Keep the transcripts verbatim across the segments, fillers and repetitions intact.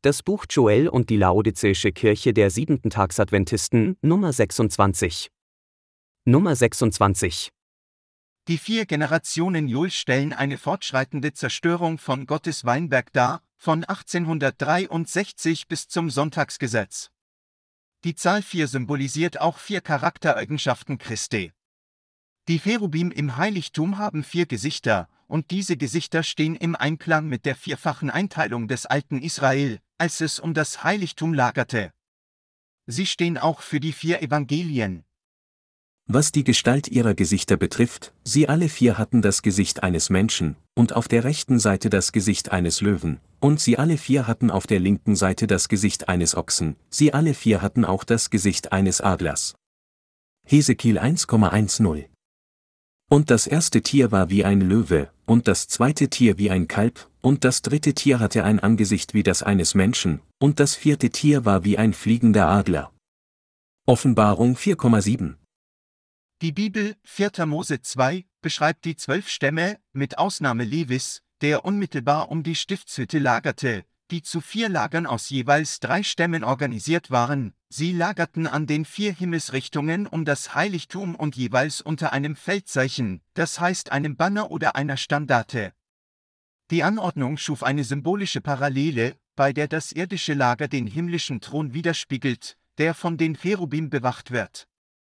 Das Buch Joel und die Laodizäische Kirche der Siebenten-Tags-Adventisten, Nummer sechsundzwanzig. Nummer sechsundzwanzig. Die vier Generationen Joel stellen eine fortschreitende Zerstörung von Gottes Weinberg dar, von achtzehnhundertdreiundsechzig bis zum Sonntagsgesetz. Die Zahl vier symbolisiert auch vier Charaktereigenschaften Christi. Die Cherubim im Heiligtum haben vier Gesichter, und diese Gesichter stehen im Einklang mit der vierfachen Einteilung des alten Israel, als es um das Heiligtum lagerte. Sie stehen auch für die vier Evangelien. Was die Gestalt ihrer Gesichter betrifft, sie alle vier hatten das Gesicht eines Menschen, und auf der rechten Seite das Gesicht eines Löwen, und sie alle vier hatten auf der linken Seite das Gesicht eines Ochsen, sie alle vier hatten auch das Gesicht eines Adlers. Hesekiel eins Komma zehn. Und das erste Tier war wie ein Löwe, und das zweite Tier wie ein Kalb, und das dritte Tier hatte ein Angesicht wie das eines Menschen, und das vierte Tier war wie ein fliegender Adler. Offenbarung vier Komma sieben. Die Bibel, vierter Mose zwei, beschreibt die zwölf Stämme, mit Ausnahme Levis, der unmittelbar um die Stiftshütte lagerte, die zu vier Lagern aus jeweils drei Stämmen organisiert waren. Sie lagerten an den vier Himmelsrichtungen um das Heiligtum und jeweils unter einem Feldzeichen, das heißt einem Banner oder einer Standarte. Die Anordnung schuf eine symbolische Parallele, bei der das irdische Lager den himmlischen Thron widerspiegelt, der von den Cherubim bewacht wird.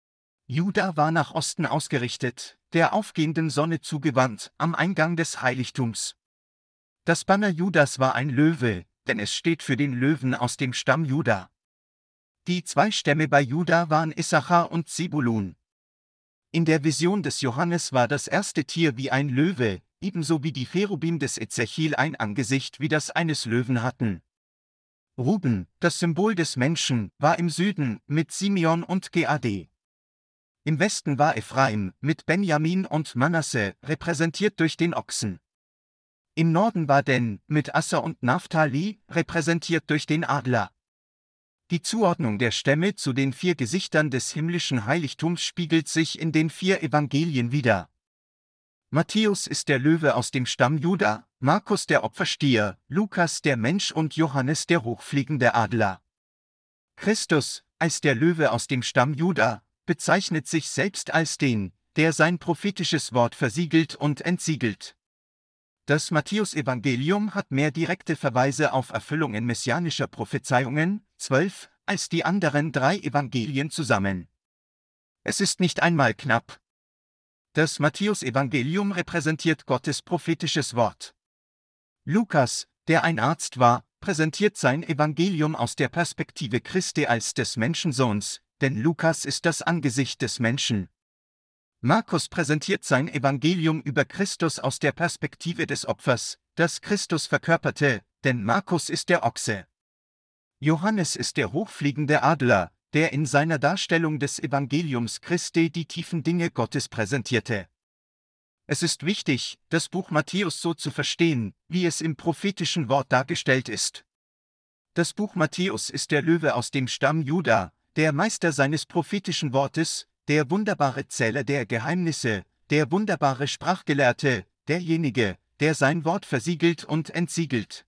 Juda war nach Osten ausgerichtet, der aufgehenden Sonne zugewandt, am Eingang des Heiligtums. Das Banner Judas war ein Löwe, denn es steht für den Löwen aus dem Stamm Juda. Die zwei Stämme bei Juda waren Issachar und Zebulun. In der Vision des Johannes war das erste Tier wie ein Löwe, ebenso wie die Cherubim des Ezechiel ein Angesicht wie das eines Löwen hatten. Ruben, das Symbol des Menschen, war im Süden mit Simeon und Gad. Im Westen war Ephraim mit Benjamin und Manasse, repräsentiert durch den Ochsen. Im Norden war Dan mit Asser und Naphtali, repräsentiert durch den Adler. Die Zuordnung der Stämme zu den vier Gesichtern des himmlischen Heiligtums spiegelt sich in den vier Evangelien wider. Matthäus ist der Löwe aus dem Stamm Juda, Markus der Opferstier, Lukas der Mensch und Johannes der hochfliegende Adler. Christus, als der Löwe aus dem Stamm Juda, bezeichnet sich selbst als den, der sein prophetisches Wort versiegelt und entsiegelt. Das Matthäusevangelium hat mehr direkte Verweise auf Erfüllungen messianischer Prophezeiungen, zwölf, als die anderen drei Evangelien zusammen. Es ist nicht einmal knapp. Das Matthäusevangelium repräsentiert Gottes prophetisches Wort. Lukas, der ein Arzt war, präsentiert sein Evangelium aus der Perspektive Christi als des Menschensohns, denn Lukas ist das Angesicht des Menschen. Markus präsentiert sein Evangelium über Christus aus der Perspektive des Opfers, das Christus verkörperte, denn Markus ist der Ochse. Johannes ist der hochfliegende Adler, der in seiner Darstellung des Evangeliums Christi die tiefen Dinge Gottes präsentierte. Es ist wichtig, das Buch Matthäus so zu verstehen, wie es im prophetischen Wort dargestellt ist. Das Buch Matthäus ist der Löwe aus dem Stamm Juda, der Meister seines prophetischen Wortes, der wunderbare Zähler der Geheimnisse, der wunderbare Sprachgelehrte, derjenige, der sein Wort versiegelt und entsiegelt.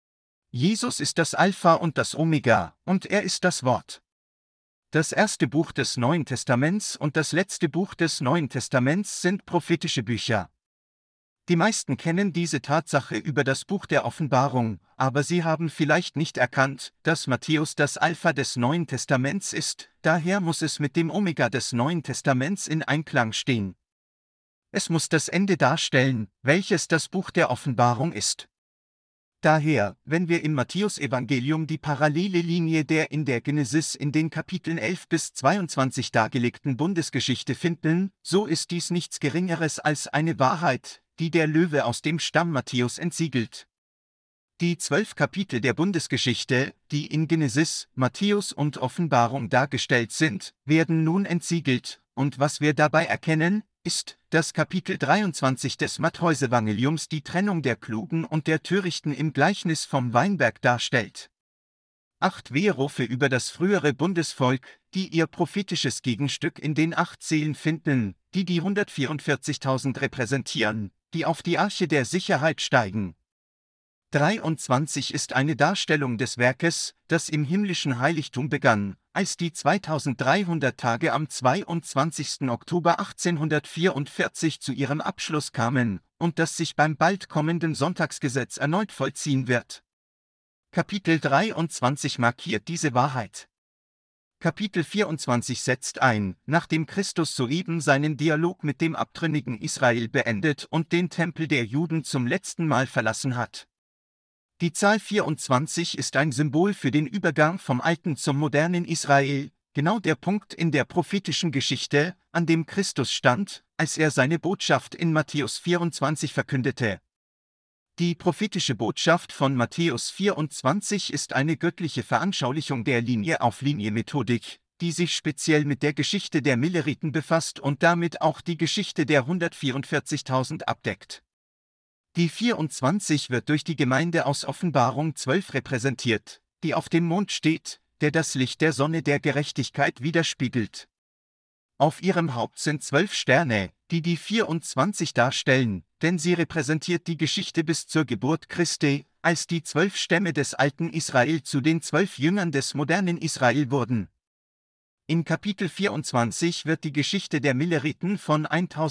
Jesus ist das Alpha und das Omega, und er ist das Wort. Das erste Buch des Neuen Testaments und das letzte Buch des Neuen Testaments sind prophetische Bücher. Die meisten kennen diese Tatsache über das Buch der Offenbarung, aber sie haben vielleicht nicht erkannt, dass Matthäus das Alpha des Neuen Testaments ist, daher muss es mit dem Omega des Neuen Testaments in Einklang stehen. Es muss das Ende darstellen, welches das Buch der Offenbarung ist. Daher, wenn wir im Matthäusevangelium die parallele Linie der in der Genesis in den Kapiteln elf bis zweiundzwanzig dargelegten Bundesgeschichte finden, so ist dies nichts Geringeres als eine Wahrheit, die der Löwe aus dem Stamm Matthäus entsiegelt. Die zwölf Kapitel der Bundesgeschichte, die in Genesis, Matthäus und Offenbarung dargestellt sind, werden nun entsiegelt, und was wir dabei erkennen, ist, dass Kapitel dreiundzwanzig des Matthäusevangeliums die Trennung der Klugen und der Törichten im Gleichnis vom Weinberg darstellt. Acht Weherufe über das frühere Bundesvolk, die ihr prophetisches Gegenstück in den acht Seelen finden, die die hundertvierundvierzigtausend repräsentieren, die auf die Arche der Sicherheit steigen. dreiundzwanzig ist eine Darstellung des Werkes, das im himmlischen Heiligtum begann, als die zweitausenddreihundert Tage am zweiundzwanzigsten Oktober achtzehnhundertvierundvierzig zu ihrem Abschluss kamen und das sich beim bald kommenden Sonntagsgesetz erneut vollziehen wird. Kapitel dreiundzwanzig markiert diese Wahrheit. Kapitel vierundzwanzig setzt ein, nachdem Christus soeben seinen Dialog mit dem abtrünnigen Israel beendet und den Tempel der Juden zum letzten Mal verlassen hat. Die Zahl vierundzwanzig ist ein Symbol für den Übergang vom alten zum modernen Israel, genau der Punkt in der prophetischen Geschichte, an dem Christus stand, als er seine Botschaft in Matthäus vierundzwanzig verkündete. Die prophetische Botschaft von Matthäus vierundzwanzig ist eine göttliche Veranschaulichung der Linie-auf-Linie-Methodik, die sich speziell mit der Geschichte der Milleriten befasst und damit auch die Geschichte der hundertvierundvierzigtausend abdeckt. Die vierundzwanzig wird durch die Gemeinde aus Offenbarung zwölf repräsentiert, die auf dem Mond steht, der das Licht der Sonne der Gerechtigkeit widerspiegelt. Auf ihrem Haupt sind zwölf Sterne, die die vierundzwanzig darstellen, denn sie repräsentiert die Geschichte bis zur Geburt Christi, als die zwölf Stämme des alten Israel zu den zwölf Jüngern des modernen Israel wurden. In Kapitel vierundzwanzig wird die Geschichte der Milleriten von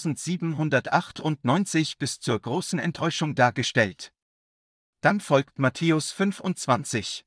eintausendsiebenhundertachtundneunzig bis zur großen Enttäuschung dargestellt. Dann folgt Matthäus fünfundzwanzig.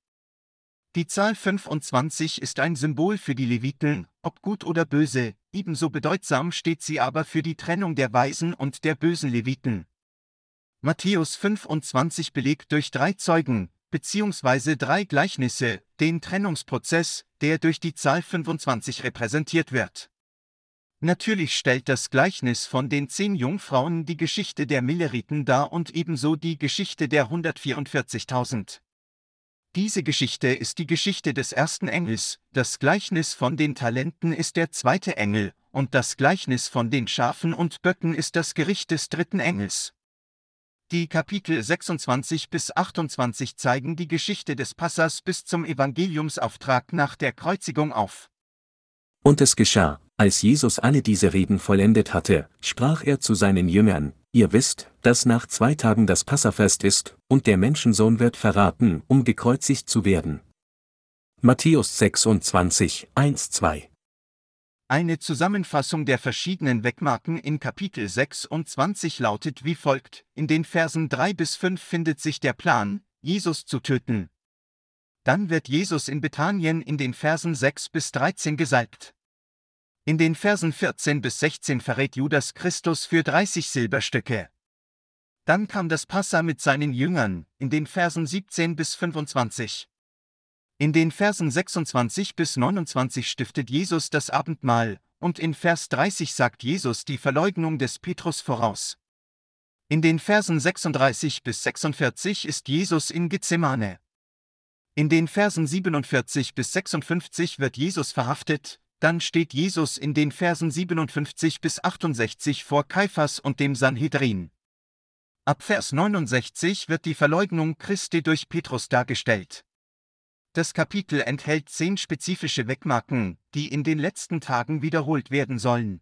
Die Zahl fünfundzwanzig ist ein Symbol für die Leviten, ob gut oder böse, ebenso bedeutsam steht sie aber für die Trennung der weisen und der bösen Leviten. Matthäus fünfundzwanzig belegt durch drei Zeugen, beziehungsweise drei Gleichnisse, den Trennungsprozess, der durch die Zahl fünfundzwanzig repräsentiert wird. Natürlich stellt das Gleichnis von den zehn Jungfrauen die Geschichte der Milleriten dar und ebenso die Geschichte der hundertvierundvierzigtausend. Diese Geschichte ist die Geschichte des ersten Engels, das Gleichnis von den Talenten ist der zweite Engel, und das Gleichnis von den Schafen und Böcken ist das Gericht des dritten Engels. Die Kapitel sechsundzwanzig bis achtundzwanzig zeigen die Geschichte des Passas bis zum Evangeliumsauftrag nach der Kreuzigung auf. Und es geschah, als Jesus alle diese Reden vollendet hatte, sprach er zu seinen Jüngern: Ihr wisst, dass nach zwei Tagen das Passafest ist, und der Menschensohn wird verraten, um gekreuzigt zu werden. Matthäus sechsundzwanzig, eins bis zwei. Eine Zusammenfassung der verschiedenen Wegmarken in Kapitel sechsundzwanzig lautet wie folgt: In den Versen drei bis fünf findet sich der Plan, Jesus zu töten. Dann wird Jesus in Bethanien in den Versen sechs bis dreizehn gesalbt. In den Versen vierzehn bis sechzehn verrät Judas Christus für dreißig Silberstücke. Dann kam das Passa mit seinen Jüngern, in den Versen siebzehn bis fünfundzwanzig. In den Versen sechsundzwanzig bis neunundzwanzig stiftet Jesus das Abendmahl, und in Vers dreißig sagt Jesus die Verleugnung des Petrus voraus. In den Versen sechsunddreißig bis sechsundvierzig ist Jesus in Gethsemane. In den Versen siebenundvierzig bis sechsundfünfzig wird Jesus verhaftet, dann steht Jesus in den Versen siebenundfünfzig bis achtundsechzig vor Kaiphas und dem Sanhedrin. Ab Vers neunundsechzig wird die Verleugnung Christi durch Petrus dargestellt. Das Kapitel enthält zehn spezifische Wegmarken, die in den letzten Tagen wiederholt werden sollen.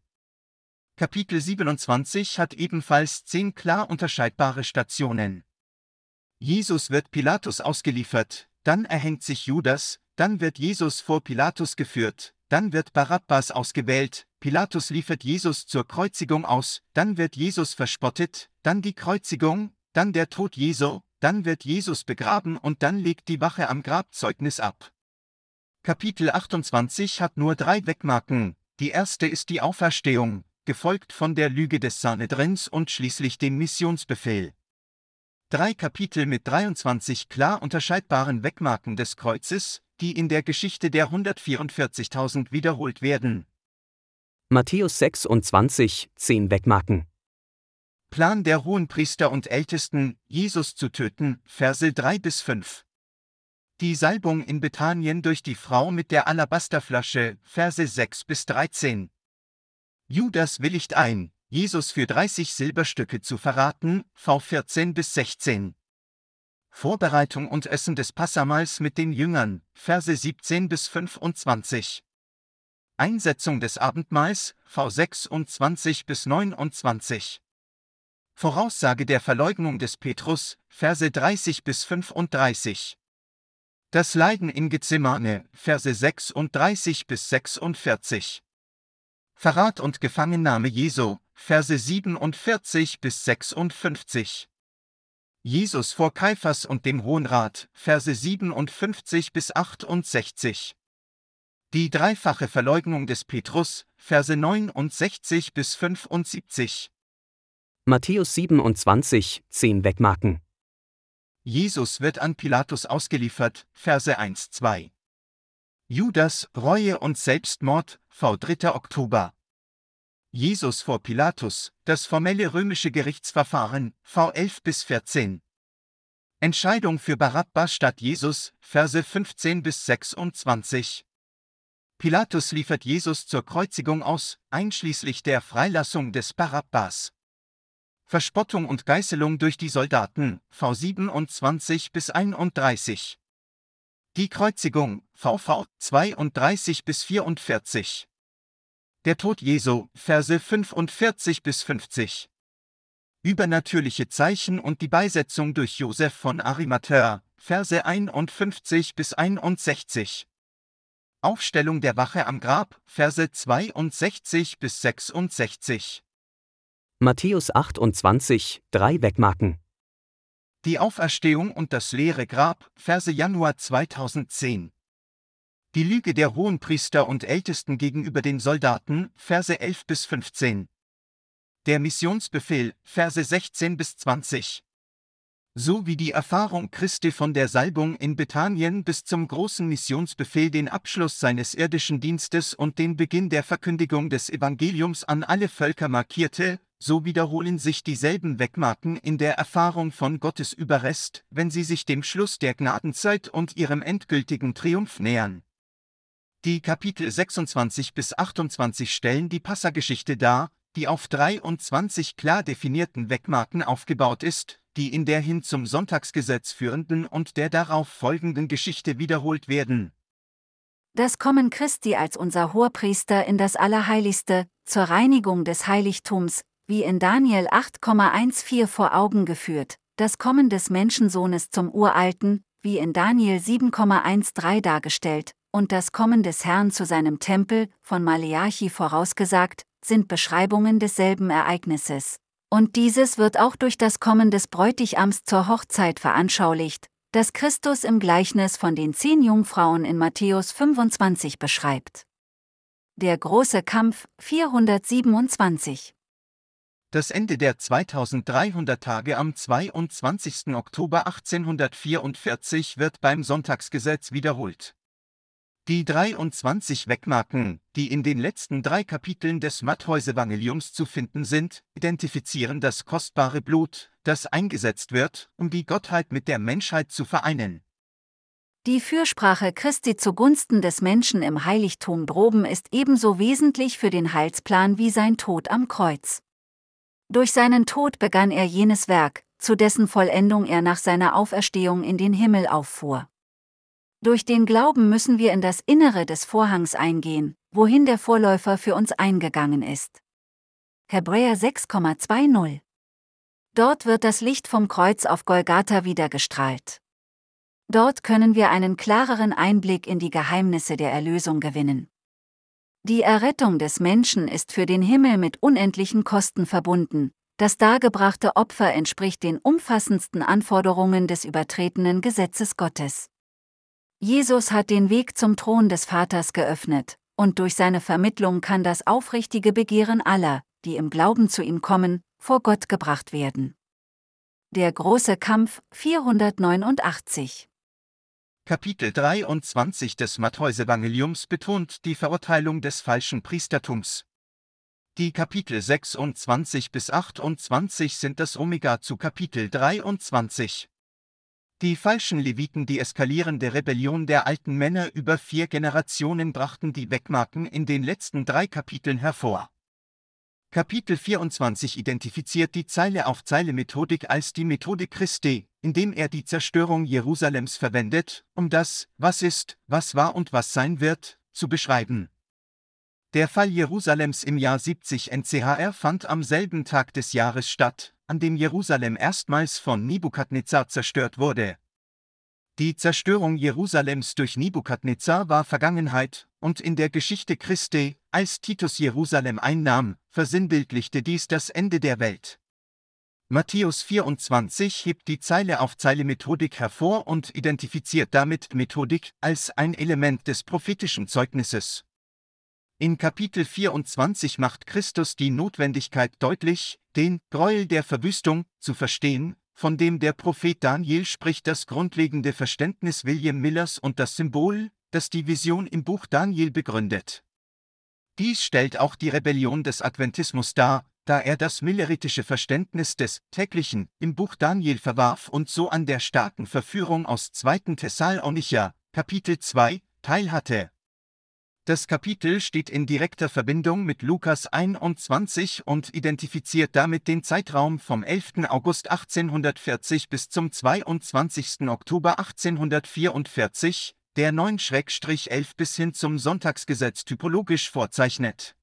Kapitel siebenundzwanzig hat ebenfalls zehn klar unterscheidbare Stationen. Jesus wird Pilatus ausgeliefert, dann erhängt sich Judas, dann wird Jesus vor Pilatus geführt, dann wird Barabbas ausgewählt, Pilatus liefert Jesus zur Kreuzigung aus, dann wird Jesus verspottet, dann die Kreuzigung, dann der Tod Jesu, dann wird Jesus begraben und dann legt die Wache am Grab Zeugnis ab. Kapitel achtundzwanzig hat nur drei Wegmarken, die erste ist die Auferstehung, gefolgt von der Lüge des Sanhedrins und schließlich dem Missionsbefehl. Drei Kapitel mit dreiundzwanzig klar unterscheidbaren Wegmarken des Kreuzes, die in der Geschichte der hundertvierundvierzigtausend wiederholt werden. Matthäus sechsundzwanzig, zehn Wegmarken. Plan der Hohenpriester und Ältesten, Jesus zu töten, Verse drei bis fünf. Die Salbung in Bethanien durch die Frau mit der Alabasterflasche, Verse sechs bis dreizehn. Judas willigt ein, Jesus für dreißig Silberstücke zu verraten, V vierzehn bis sechzehn. Vorbereitung und Essen des Passamahls mit den Jüngern, Verse siebzehn bis fünfundzwanzig. Einsetzung des Abendmahls, V sechsundzwanzig bis neunundzwanzig. Voraussage der Verleugnung des Petrus, Verse dreißig bis fünfunddreißig. Das Leiden in Gethsemane, Verse sechsunddreißig bis sechsundvierzig. Verrat und Gefangennahme Jesu, Verse siebenundvierzig bis sechsundfünfzig. Jesus vor Kaiphas und dem Hohen Rat, Verse siebenundfünfzig bis achtundsechzig. Die dreifache Verleugnung des Petrus, Verse neunundsechzig bis fünfundsiebzig. Matthäus siebenundzwanzig, zehn Wegmarken. Jesus wird an Pilatus ausgeliefert, Verse eins bis zwei. Judas, Reue und Selbstmord, V dritter Oktober. Jesus vor Pilatus, das formelle römische Gerichtsverfahren, V elf bis vierzehn. Entscheidung für Barabbas statt Jesus, Verse fünfzehn bis sechsundzwanzig. Pilatus liefert Jesus zur Kreuzigung aus, einschließlich der Freilassung des Barabbas. Verspottung und Geißelung durch die Soldaten, V siebenundzwanzig bis einunddreißig. Die Kreuzigung, V V zweiunddreißig bis vierundvierzig. Der Tod Jesu, Verse fünfundvierzig bis fünfzig. Übernatürliche Zeichen und die Beisetzung durch Josef von Arimathäa, Verse einundfünfzig bis einundsechzig. Aufstellung der Wache am Grab, Verse zweiundsechzig bis sechsundsechzig. Matthäus achtundzwanzig, drei Wegmarken. Die Auferstehung und das leere Grab, Verse Januar zweitausendzehn. Die Lüge der Hohenpriester und Ältesten gegenüber den Soldaten, Verse elf bis fünfzehn. Der Missionsbefehl, Verse sechzehn bis zwanzig. So wie die Erfahrung Christi von der Salbung in Bethanien bis zum großen Missionsbefehl den Abschluss seines irdischen Dienstes und den Beginn der Verkündigung des Evangeliums an alle Völker markierte, so wiederholen sich dieselben Wegmarken in der Erfahrung von Gottes Überrest, wenn sie sich dem Schluss der Gnadenzeit und ihrem endgültigen Triumph nähern. Die Kapitel sechsundzwanzig bis achtundzwanzig stellen die Passageschichte dar, die auf dreiundzwanzig klar definierten Wegmarken aufgebaut ist, die in der hin zum Sonntagsgesetz führenden und der darauf folgenden Geschichte wiederholt werden. Das Kommen Christi als unser Hoherpriester in das Allerheiligste, zur Reinigung des Heiligtums, wie in Daniel acht vierzehn vor Augen geführt, das Kommen des Menschensohnes zum Uralten, wie in Daniel sieben dreizehn dargestellt, und das Kommen des Herrn zu seinem Tempel, von Maleachi vorausgesagt, sind Beschreibungen desselben Ereignisses. Und dieses wird auch durch das Kommen des Bräutigams zur Hochzeit veranschaulicht, das Christus im Gleichnis von den zehn Jungfrauen in Matthäus fünfundzwanzig beschreibt. Der große Kampf, vierhundertsiebenundzwanzig. Das Ende der zweitausenddreihundert Tage am zweiundzwanzigsten Oktober achtzehnhundertvierundvierzig wird beim Sonntagsgesetz wiederholt. Die dreiundzwanzig Wegmarken, die in den letzten drei Kapiteln des Matthäusevangeliums zu finden sind, identifizieren das kostbare Blut, das eingesetzt wird, um die Gottheit mit der Menschheit zu vereinen. Die Fürsprache Christi zugunsten des Menschen im Heiligtum droben ist ebenso wesentlich für den Heilsplan wie sein Tod am Kreuz. Durch seinen Tod begann er jenes Werk, zu dessen Vollendung er nach seiner Auferstehung in den Himmel auffuhr. Durch den Glauben müssen wir in das Innere des Vorhangs eingehen, wohin der Vorläufer für uns eingegangen ist. Hebräer sechs zwanzig. Dort wird das Licht vom Kreuz auf Golgatha wiedergestrahlt. Dort können wir einen klareren Einblick in die Geheimnisse der Erlösung gewinnen. Die Errettung des Menschen ist für den Himmel mit unendlichen Kosten verbunden. Das dargebrachte Opfer entspricht den umfassendsten Anforderungen des übertretenen Gesetzes Gottes. Jesus hat den Weg zum Thron des Vaters geöffnet, und durch seine Vermittlung kann das aufrichtige Begehren aller, die im Glauben zu ihm kommen, vor Gott gebracht werden. Der große Kampf, vierhundertneunundachtzig. Kapitel dreiundzwanzig des Matthäusevangeliums betont die Verurteilung des falschen Priestertums. Die Kapitel sechsundzwanzig bis achtundzwanzig sind das Omega zu Kapitel dreiundzwanzig. Die falschen Leviten, die eskalierende Rebellion der alten Männer über vier Generationen brachten die Wegmarken in den letzten drei Kapiteln hervor. Kapitel vierundzwanzig identifiziert die Zeile-auf-Zeile-Methodik als die Methode Christi, indem er die Zerstörung Jerusalems verwendet, um das, was ist, was war und was sein wird, zu beschreiben. Der Fall Jerusalems im Jahr siebzig N C H R fand am selben Tag des Jahres statt, an dem Jerusalem erstmals von Nebukadnezar zerstört wurde. Die Zerstörung Jerusalems durch Nebukadnezar war Vergangenheit, und in der Geschichte Christi, als Titus Jerusalem einnahm, versinnbildlichte dies das Ende der Welt. Matthäus vierundzwanzig hebt die Zeile auf Zeile Methodik hervor und identifiziert damit Methodik als ein Element des prophetischen Zeugnisses. In Kapitel vierundzwanzig macht Christus die Notwendigkeit deutlich, den Gräuel der Verwüstung zu verstehen, von dem der Prophet Daniel spricht. Das grundlegende Verständnis William Millers und das Symbol, das die Vision im Buch Daniel begründet. Dies stellt auch die Rebellion des Adventismus dar, da er das milleritische Verständnis des Täglichen im Buch Daniel verwarf und so an der starken Verführung aus zweiten Thessalonicher, Kapitel zwei, teilhatte. Das Kapitel steht in direkter Verbindung mit Lukas einundzwanzig und identifiziert damit den Zeitraum vom elften August achtzehnhundertvierzig bis zum zweiundzwanzigsten Oktober achtzehnhundertvierundvierzig, der neun elf bis hin zum Sonntagsgesetz typologisch vorzeichnet.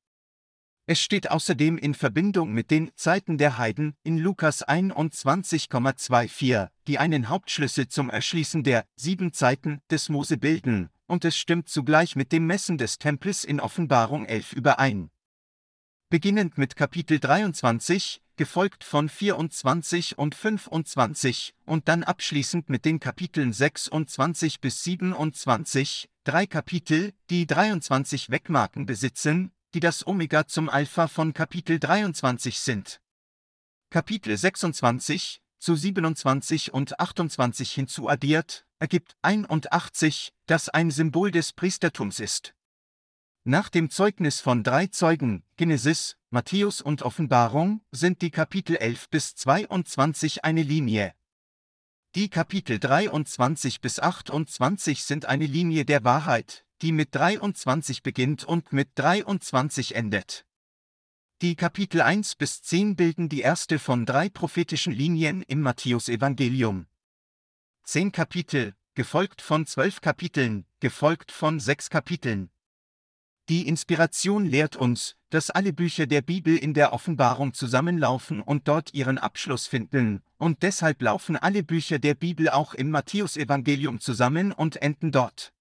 Es steht außerdem in Verbindung mit den Zeiten der Heiden in Lukas einundzwanzig vierundzwanzig, die einen Hauptschlüssel zum Erschließen der sieben Zeiten des Mose bilden, und es stimmt zugleich mit dem Messen des Tempels in Offenbarung elf überein. Beginnend mit Kapitel dreiundzwanzig, gefolgt von vierundzwanzig und fünfundzwanzig, und dann abschließend mit den Kapiteln sechsundzwanzig bis siebenundzwanzig, drei Kapitel, die dreiundzwanzig Wegmarken besitzen, die das Omega zum Alpha von Kapitel dreiundzwanzig sind. Kapitel sechsundzwanzig, zu siebenundzwanzig und achtundzwanzig hinzuaddiert, ergibt einundachtzig, das ein Symbol des Priestertums ist. Nach dem Zeugnis von drei Zeugen, Genesis, Matthäus und Offenbarung, sind die Kapitel elf bis zweiundzwanzig eine Linie. Die Kapitel dreiundzwanzig bis achtundzwanzig sind eine Linie der Wahrheit, die mit dreiundzwanzig beginnt und mit dreiundzwanzig endet. Die Kapitel eins bis zehn bilden die erste von drei prophetischen Linien im Matthäusevangelium. Zehn Kapitel, gefolgt von zwölf Kapiteln, gefolgt von sechs Kapiteln. Die Inspiration lehrt uns, dass alle Bücher der Bibel in der Offenbarung zusammenlaufen und dort ihren Abschluss finden, und deshalb laufen alle Bücher der Bibel auch im Matthäusevangelium zusammen und enden dort.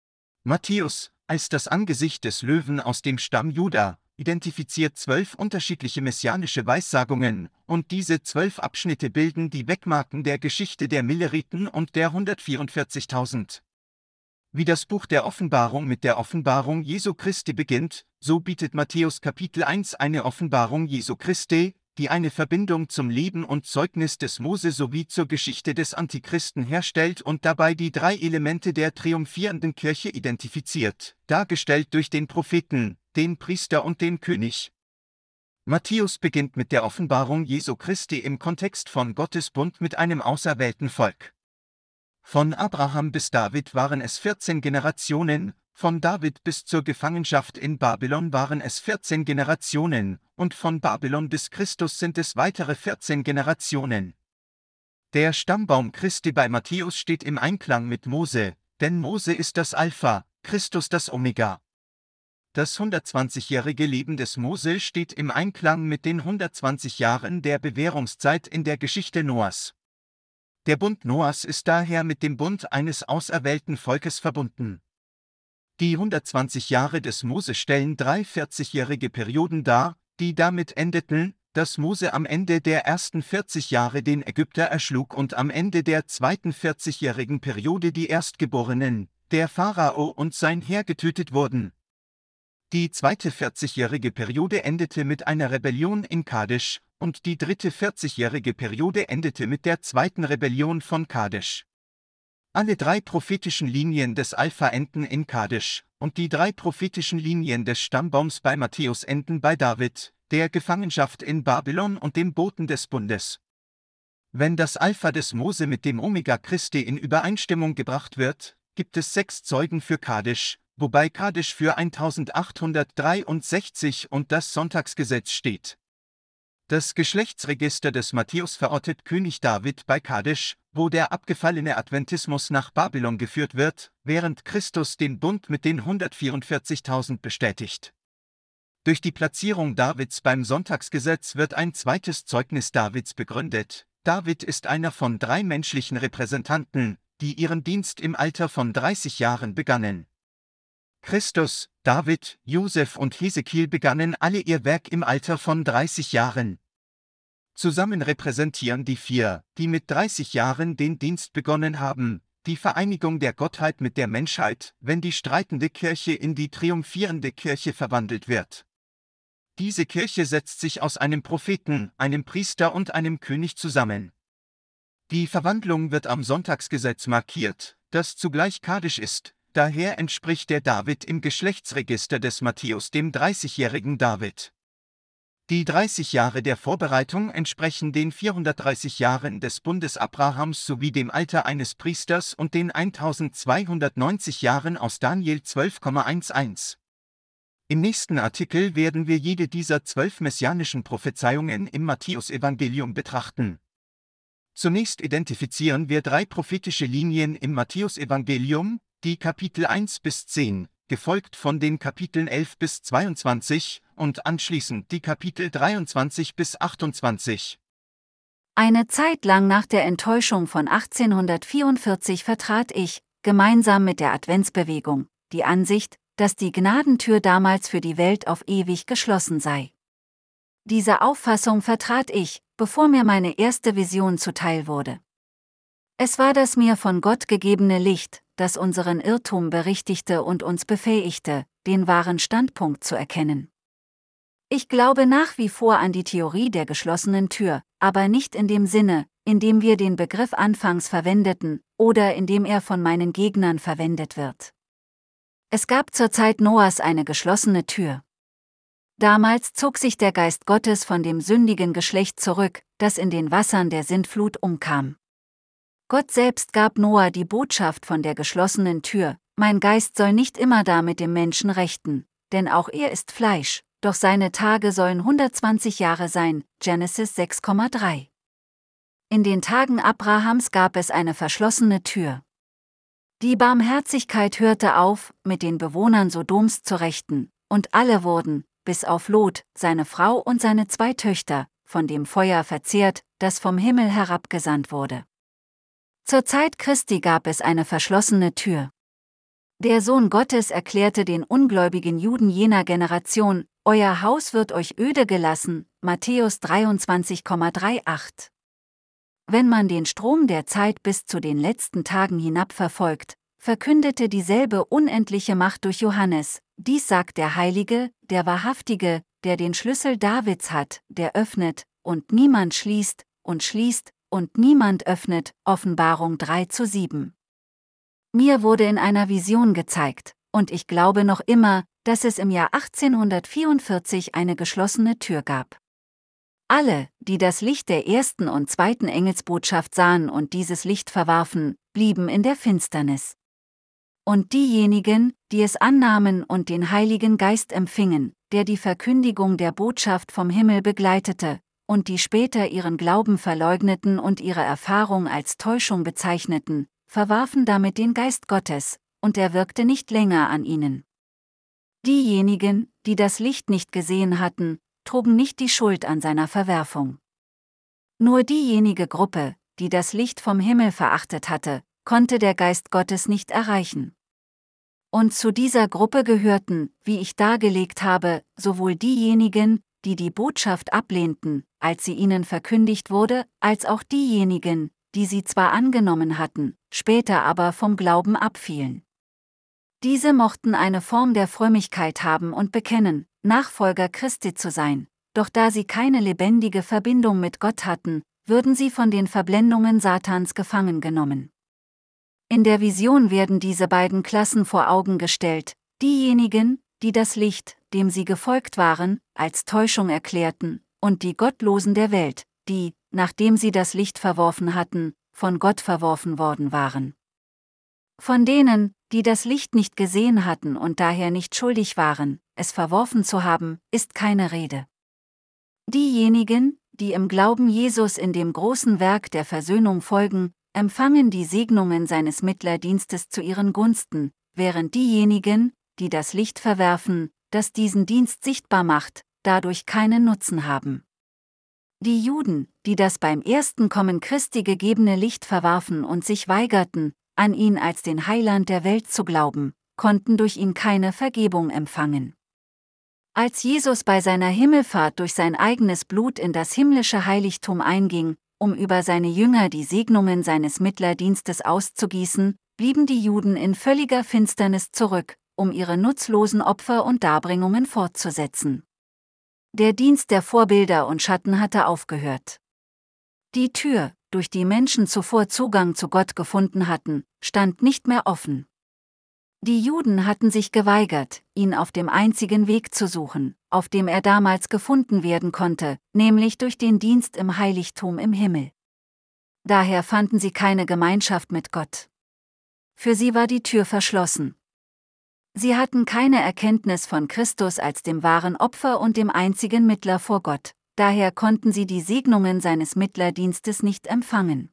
Matthäus, als das Angesicht des Löwen aus dem Stamm Juda, identifiziert zwölf unterschiedliche messianische Weissagungen, und diese zwölf Abschnitte bilden die Wegmarken der Geschichte der Milleriten und der hundertvierundvierzigtausend. Wie das Buch der Offenbarung mit der Offenbarung Jesu Christi beginnt, so bietet Matthäus Kapitel eins eine Offenbarung Jesu Christi, die eine Verbindung zum Leben und Zeugnis des Mose sowie zur Geschichte des Antichristen herstellt und dabei die drei Elemente der triumphierenden Kirche identifiziert, dargestellt durch den Propheten, den Priester und den König. Matthäus beginnt mit der Offenbarung Jesu Christi im Kontext von Gottes Bund mit einem auserwählten Volk. Von Abraham bis David waren es vierzehn Generationen, von David bis zur Gefangenschaft in Babylon waren es vierzehn Generationen, und von Babylon bis Christus sind es weitere vierzehn Generationen. Der Stammbaum Christi bei Matthäus steht im Einklang mit Mose, denn Mose ist das Alpha, Christus das Omega. Das hundertzwanzigjährige Leben des Mose steht im Einklang mit den hundertzwanzig Jahren der Bewährungszeit in der Geschichte Noahs. Der Bund Noahs ist daher mit dem Bund eines auserwählten Volkes verbunden. Die hundertzwanzig Jahre des Mose stellen drei vierzigjährige Perioden dar, die damit endeten, dass Mose am Ende der ersten vierzig Jahre den Ägypter erschlug und am Ende der zweiten vierzigjährigen Periode die Erstgeborenen, der Pharao und sein Heer getötet wurden. Die zweite vierzigjährige Periode endete mit einer Rebellion in Kadesh, und die dritte vierzigjährige Periode endete mit der zweiten Rebellion von Kadesh. Alle drei prophetischen Linien des Alpha enden in Kadesh, und die drei prophetischen Linien des Stammbaums bei Matthäus enden bei David, der Gefangenschaft in Babylon und dem Boten des Bundes. Wenn das Alpha des Mose mit dem Omega Christi in Übereinstimmung gebracht wird, gibt es sechs Zeugen für Kadesh, wobei Kadesh für eintausendachthundertdreiundsechzig und das Sonntagsgesetz steht. Das Geschlechtsregister des Matthäus verortet König David bei Kadesh, wo der abgefallene Adventismus nach Babylon geführt wird, während Christus den Bund mit den hundertvierundvierzigtausend bestätigt. Durch die Platzierung Davids beim Sonntagsgesetz wird ein zweites Zeugnis Davids begründet. David ist einer von drei menschlichen Repräsentanten, die ihren Dienst im Alter von dreißig Jahren begannen. Christus, David, Josef und Hesekiel begannen alle ihr Werk im Alter von dreißig Jahren. Zusammen repräsentieren die vier, die mit dreißig Jahren den Dienst begonnen haben, die Vereinigung der Gottheit mit der Menschheit, wenn die streitende Kirche in die triumphierende Kirche verwandelt wird. Diese Kirche setzt sich aus einem Propheten, einem Priester und einem König zusammen. Die Verwandlung wird am Sonntagsgesetz markiert, das zugleich kadisch ist, daher entspricht der David im Geschlechtsregister des Matthäus dem dreißigjährigen David. Die dreißig Jahre der Vorbereitung entsprechen den vierhundertdreißig Jahren des Bundes Abrahams sowie dem Alter eines Priesters und den eintausendzweihundertneunzig Jahren aus Daniel zwölf Komma elf. Im nächsten Artikel werden wir jede dieser zwölf messianischen Prophezeiungen im Matthäusevangelium betrachten. Zunächst identifizieren wir drei prophetische Linien im Matthäusevangelium, die Kapitel eins bis zehn, gefolgt von den Kapiteln elf bis zweiundzwanzig und anschließend die Kapitel dreiundzwanzig bis achtundzwanzig. Eine Zeit lang nach der Enttäuschung von achtzehnhundertvierundvierzig vertrat ich, gemeinsam mit der Adventsbewegung, die Ansicht, dass die Gnadentür damals für die Welt auf ewig geschlossen sei. Diese Auffassung vertrat ich, bevor mir meine erste Vision zuteil wurde. Es war das mir von Gott gegebene Licht, das unseren Irrtum berichtigte und uns befähigte, den wahren Standpunkt zu erkennen. Ich glaube nach wie vor an die Theorie der geschlossenen Tür, aber nicht in dem Sinne, in dem wir den Begriff anfangs verwendeten, oder in dem er von meinen Gegnern verwendet wird. Es gab zur Zeit Noahs eine geschlossene Tür. Damals zog sich der Geist Gottes von dem sündigen Geschlecht zurück, das in den Wassern der Sintflut umkam. Gott selbst gab Noah die Botschaft von der geschlossenen Tür: Mein Geist soll nicht immer da mit dem Menschen rechten, denn auch er ist Fleisch, doch seine Tage sollen hundertzwanzig Jahre sein, Genesis sechs Komma drei. In den Tagen Abrahams gab es eine verschlossene Tür. Die Barmherzigkeit hörte auf, mit den Bewohnern Sodoms zu rechten, und alle wurden, bis auf Lot, seine Frau und seine zwei Töchter, von dem Feuer verzehrt, das vom Himmel herabgesandt wurde. Zur Zeit Christi gab es eine verschlossene Tür. Der Sohn Gottes erklärte den ungläubigen Juden jener Generation: Euer Haus wird euch öde gelassen, Matthäus dreiundzwanzig Komma achtunddreißig. Wenn man den Strom der Zeit bis zu den letzten Tagen hinab verfolgt, verkündete dieselbe unendliche Macht durch Johannes: Dies sagt der Heilige, der Wahrhaftige, der den Schlüssel Davids hat, der öffnet, und niemand schließt, und schließt, und niemand öffnet, Offenbarung drei zu sieben. Mir wurde in einer Vision gezeigt, und ich glaube noch immer, dass es im Jahr achtzehnhundertvierundvierzig eine geschlossene Tür gab. Alle, die das Licht der ersten und zweiten Engelsbotschaft sahen und dieses Licht verwarfen, blieben in der Finsternis. Und diejenigen, die es annahmen und den Heiligen Geist empfingen, der die Verkündigung der Botschaft vom Himmel begleitete, und die später ihren Glauben verleugneten und ihre Erfahrung als Täuschung bezeichneten, verwarfen damit den Geist Gottes, und er wirkte nicht länger an ihnen. Diejenigen, die das Licht nicht gesehen hatten, trugen nicht die Schuld an seiner Verwerfung. Nur diejenige Gruppe, die das Licht vom Himmel verachtet hatte, konnte der Geist Gottes nicht erreichen. Und zu dieser Gruppe gehörten, wie ich dargelegt habe, sowohl diejenigen, die die Botschaft ablehnten, als sie ihnen verkündigt wurde, als auch diejenigen, die sie zwar angenommen hatten, später aber vom Glauben abfielen. Diese mochten eine Form der Frömmigkeit haben und bekennen, Nachfolger Christi zu sein, doch da sie keine lebendige Verbindung mit Gott hatten, würden sie von den Verblendungen Satans gefangen genommen. In der Vision werden diese beiden Klassen vor Augen gestellt: diejenigen, die das Licht, dem sie gefolgt waren, als Täuschung erklärten, und die Gottlosen der Welt, die, nachdem sie das Licht verworfen hatten, von Gott verworfen worden waren. Von denen, die das Licht nicht gesehen hatten und daher nicht schuldig waren, es verworfen zu haben, ist keine Rede. Diejenigen, die im Glauben Jesus in dem großen Werk der Versöhnung folgen, empfangen die Segnungen seines Mittlerdienstes zu ihren Gunsten, während diejenigen, die das Licht verwerfen, das diesen Dienst sichtbar macht, dadurch keinen Nutzen haben. Die Juden, die das beim ersten Kommen Christi gegebene Licht verwarfen und sich weigerten, an ihn als den Heiland der Welt zu glauben, konnten durch ihn keine Vergebung empfangen. Als Jesus bei seiner Himmelfahrt durch sein eigenes Blut in das himmlische Heiligtum einging, um über seine Jünger die Segnungen seines Mittlerdienstes auszugießen, blieben die Juden in völliger Finsternis zurück, um ihre nutzlosen Opfer und Darbringungen fortzusetzen. Der Dienst der Vorbilder und Schatten hatte aufgehört. Die Tür, durch die Menschen zuvor Zugang zu Gott gefunden hatten, stand nicht mehr offen. Die Juden hatten sich geweigert, ihn auf dem einzigen Weg zu suchen, auf dem er damals gefunden werden konnte, nämlich durch den Dienst im Heiligtum im Himmel. Daher fanden sie keine Gemeinschaft mit Gott. Für sie war die Tür verschlossen. Sie hatten keine Erkenntnis von Christus als dem wahren Opfer und dem einzigen Mittler vor Gott, daher konnten sie die Segnungen seines Mittlerdienstes nicht empfangen.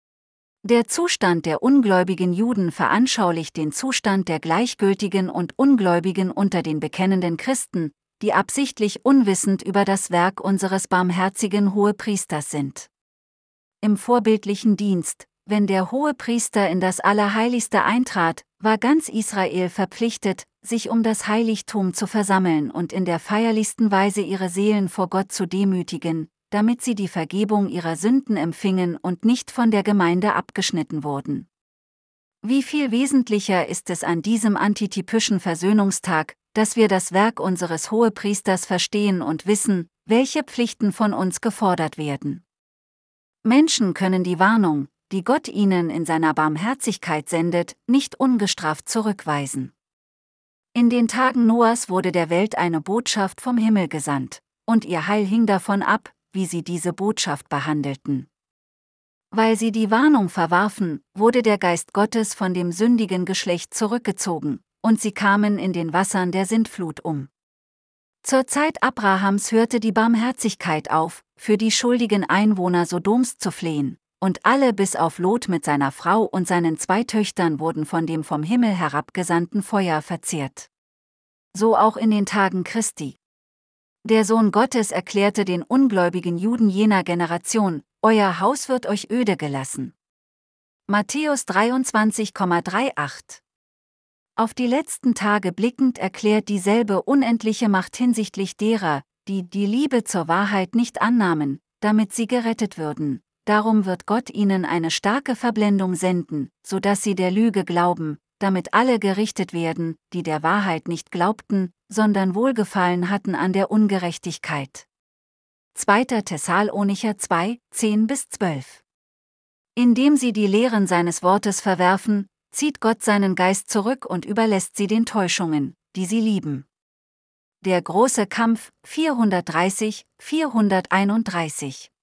Der Zustand der ungläubigen Juden veranschaulicht den Zustand der Gleichgültigen und Ungläubigen unter den bekennenden Christen, die absichtlich unwissend über das Werk unseres barmherzigen Hohepriesters sind. Im vorbildlichen Dienst, wenn der Hohepriester in das Allerheiligste eintrat, war ganz Israel verpflichtet, sich um das Heiligtum zu versammeln und in der feierlichsten Weise ihre Seelen vor Gott zu demütigen, damit sie die Vergebung ihrer Sünden empfingen und nicht von der Gemeinde abgeschnitten wurden. Wie viel wesentlicher ist es an diesem antitypischen Versöhnungstag, dass wir das Werk unseres Hohepriesters verstehen und wissen, welche Pflichten von uns gefordert werden. Menschen können die Warnung, die Gott ihnen in seiner Barmherzigkeit sendet, nicht ungestraft zurückweisen. In den Tagen Noahs wurde der Welt eine Botschaft vom Himmel gesandt, und ihr Heil hing davon ab, wie sie diese Botschaft behandelten. Weil sie die Warnung verwarfen, wurde der Geist Gottes von dem sündigen Geschlecht zurückgezogen, und sie kamen in den Wassern der Sintflut um. Zur Zeit Abrahams hörte die Barmherzigkeit auf, für die schuldigen Einwohner Sodoms zu flehen, und alle bis auf Lot mit seiner Frau und seinen zwei Töchtern wurden von dem vom Himmel herabgesandten Feuer verzehrt. So auch in den Tagen Christi. Der Sohn Gottes erklärte den ungläubigen Juden jener Generation: Euer Haus wird euch öde gelassen. Matthäus dreiundzwanzig Komma achtunddreißig. Auf die letzten Tage blickend erklärt dieselbe unendliche Macht hinsichtlich derer, die die Liebe zur Wahrheit nicht annahmen, damit sie gerettet würden. Darum wird Gott ihnen eine starke Verblendung senden, so dass sie der Lüge glauben, damit alle gerichtet werden, die der Wahrheit nicht glaubten, sondern Wohlgefallen hatten an der Ungerechtigkeit. zweiter Thessalonicher zwei, zehn bis zwölf. Indem sie die Lehren seines Wortes verwerfen, zieht Gott seinen Geist zurück und überlässt sie den Täuschungen, die sie lieben. Der große Kampf, vierhundertdreißig, vierhunderteinunddreißig.